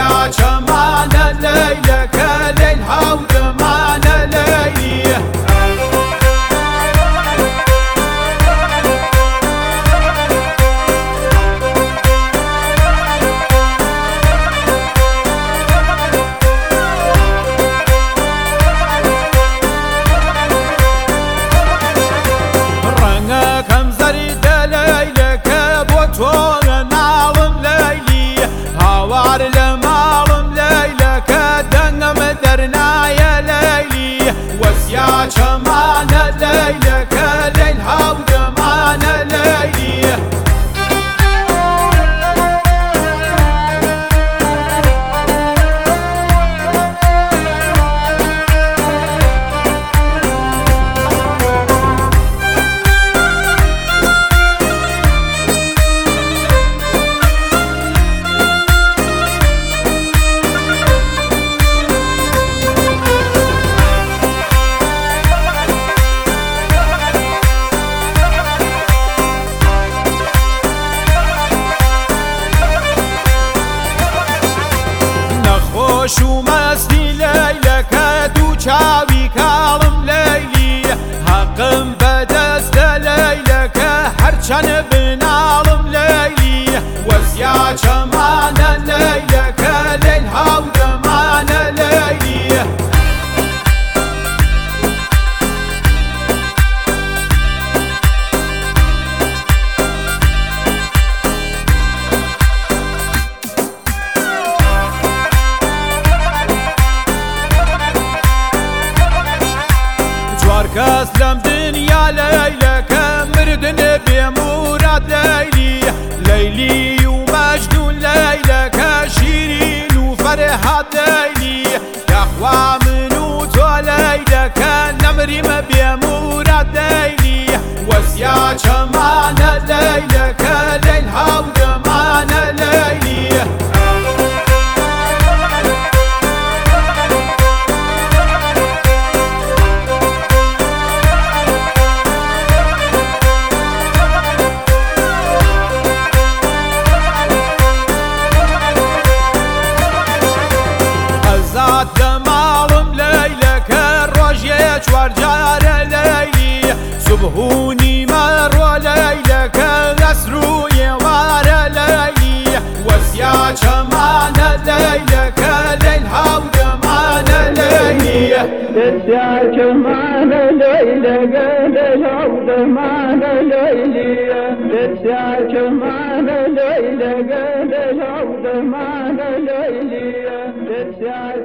وسيا جمان ليلك ليل هودمان ليلي رنگكم زريد ليلك بوتو نالم ليلي هوار لمالم ليلك دنم درنا يا ليلي وسيا جمان ليلك ليل هودمان ليلي شو مستی لیلک دو چاوی کالم لیلی حقم بدست لیلک هرچن بنالم لیلی وزیا جمان لیلک لیل هودمان لیلی كاس لم دنيا ليلك مردن بمراد ليلي ليلي ومجنون ليلك شيرين وفرحات ليلي يا اخوة منو تو ليلك نمرم بمراد ليلي وسيا جمان ليلك ليل هودمان ليلي دمالم ليلك الرجيج ورجار ليلي سبهوني مر ليلك غسرو يوار ليلي وسيا جمان ليلك ليل هودمان ليلي وسيا جمان ليلك ليل هودمان ليلي وسيا جمان ليلك ليل هودمان ليلي